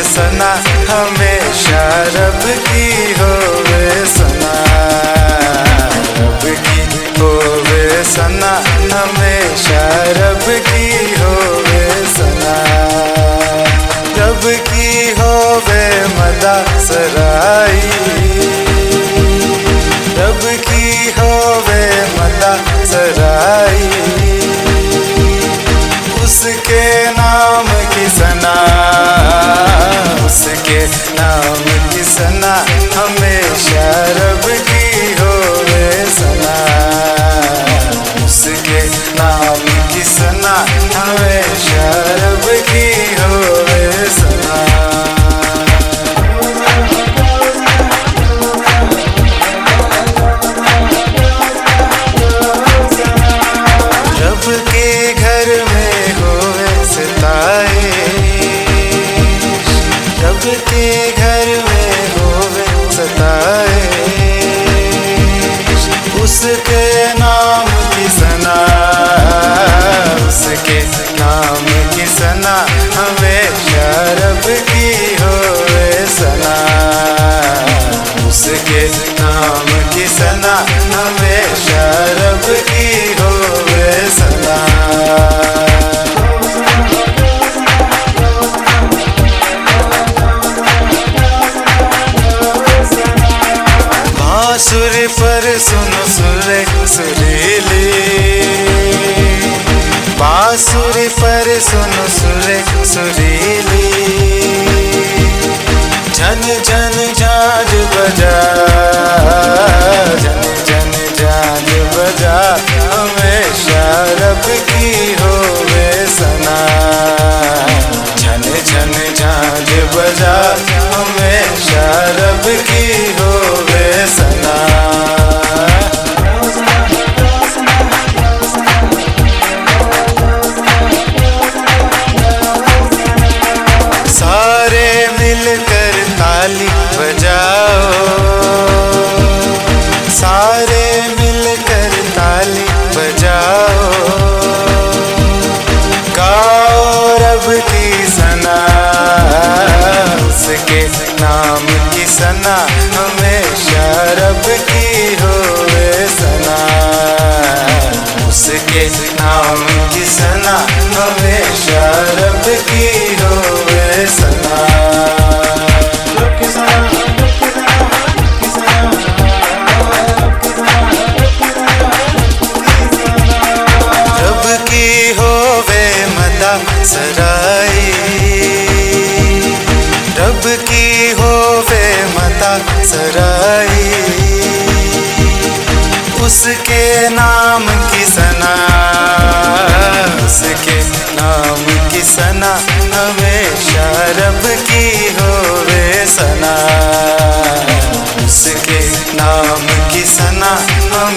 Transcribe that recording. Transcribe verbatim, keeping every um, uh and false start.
सना हमेशा रब की होवे सना। रब की होवे सना हमेशा रब की होवे सना। रब की होवे मदा सराई, रब की होवे मदा सराई। उसके नाम की सना, उसके नाम की सना हमेशा रब की होवे सना। उसके नाम की सना हमेशा रब की होवे सना। रब के घर में होवे सताइश, रब के घर में होवे सताइश। उसके नाम की सना, उसके नाम की सना हमेशा रब की होवे सना। उसके नाम की सना हमेशा रब की होवे सना। बांसुर पर सुनो सुरे सुरीली, बांसुर पर सुनो सुरे सुरीली। झन झन झांझ बजा, झन झन झांझ बजा हमेशा रब की होवे सना। झन झन झांझ बजा हमेशा रब की होवे सना। सारे मिलकर ताली बजाओ, सारे मिलकर ताली बजाओ। गाओ रब की सना, उसके नाम की सना हमेशा रब की होवे सना। उसके नाम की सना हमेशा रब की होवे सना। रब की होवे मदा सराई, रब की होवे मदा सराई। उसके नाम की सना, उसके नाम की सना हमेशा रब की होवे सना। उसके नाम की सना